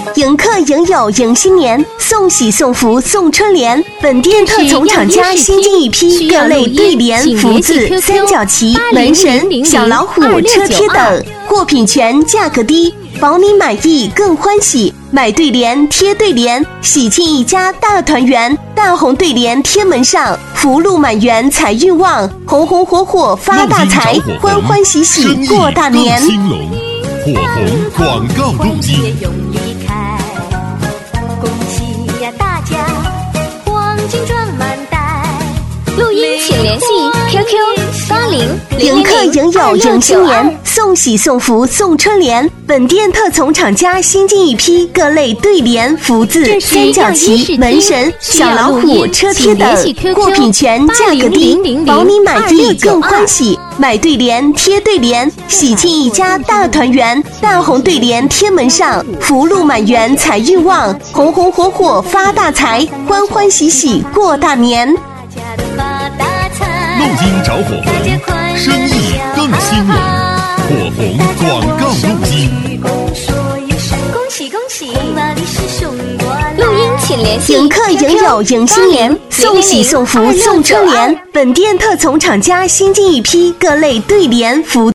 迎客迎友迎新年，送喜送福送春联。本店特从厂家新进一批各类对联、福字、三角旗、门神、小老虎、车贴等，货品全，价格低，保你满意更欢喜。买对联贴对联，喜庆一家大团圆。大红对联贴门上，福禄满园财运旺，红红火火发大财，欢欢喜喜过大年。 火红广告录音。 恭喜呀大家，黄金装满袋。录音请联系 QQ80。 迎客迎友迎新年，送喜送福送春联。本店特从厂家新进一批各类对联、福字、三角旗、门神、小老虎、车贴等，货品全，价格低，保你满意更欢喜。买对联贴对联，喜庆一家大团圆。大红对联贴门上，福禄满园财运旺，红红火火发大财，欢欢喜喜过大年。 录音找火红，生意更兴隆。火红广告录音。 恭喜恭喜，录音请联系。 迎客迎友迎新年，送喜送福送春联。本店特从厂家新进一批各类对联、福